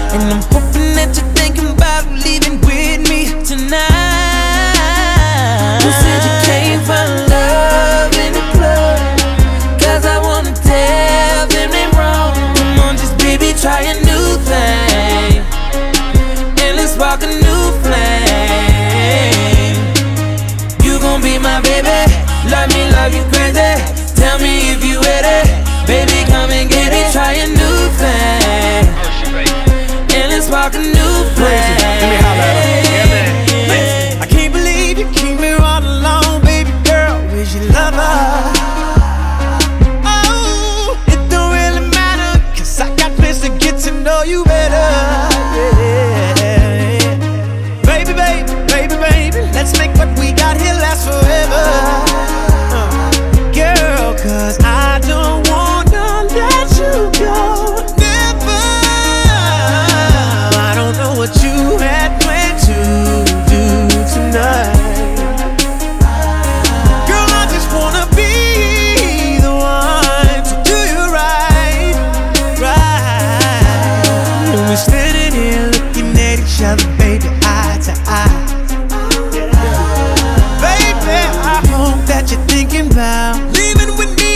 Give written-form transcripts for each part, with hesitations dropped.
And I'm hoping that you're thinking about leaving with me tonight. You said you came for love in the club, 'cause I wanna tell them they wrong. Come on, just baby, try a new thing, and let's walk a new flame. You gon' be my baby, love me, love you crazy. Tell me if you ready, baby, come and get it. Try a new thing, and let's walk a new flame. Let me holler at her. Yeah, man. I can't believe you keep me all alone, baby girl. Where's your lover? Oh, it don't really matter, 'cause I got plans to get to know you better. Yeah. Baby, baby, baby, baby, let's make what we got here last forever. Girl, 'cause I don't wanna let you go. Never. I don't know what you had planned to do tonight. Girl, I just wanna be the one to do you right, right. And we're standing here looking at each other, baby, eye to eye. Baby, I hope that you're thinking about leaving with me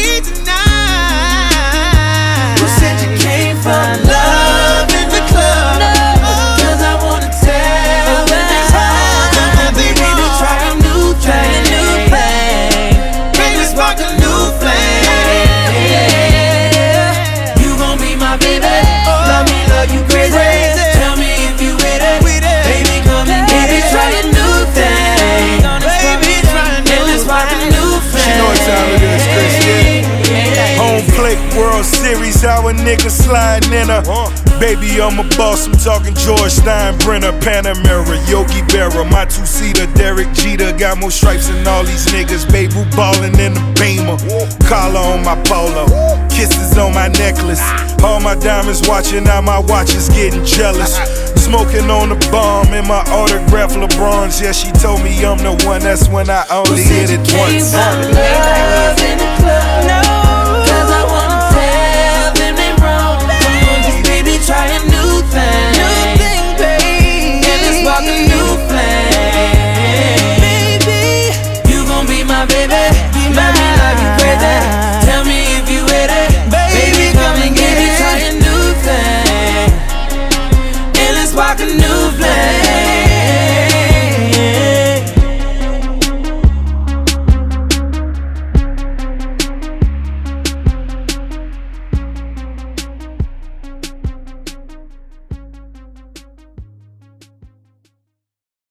tonight. You said you came for love in the club, 'cause I wanna tell them they wrong. Come on, baby, try a new thing, baby, let's spark a new flame. You gon' be my baby, love me, love you crazy. Tell me if you with it, baby, come and get it. Try a new thing, baby, and let's spark a new flame. She know what time it is, Chris, yeah. Home plate, World Series, how a nigga sliding in her. Baby, I'm a boss, I'm talking George Steinbrenner, Panamera, Yogi Berra, my two-seater, Derek Jeter. Got more stripes than all these niggas, babe, who ballin' in the Beamer. Collar on my polo, kisses on my necklace. All my diamonds watching, now my watch is getting jealous. Smoking on the bomb in my autograph LeBrons. Yeah, she told me I'm the one, that's when I only hit it once. Love in the club.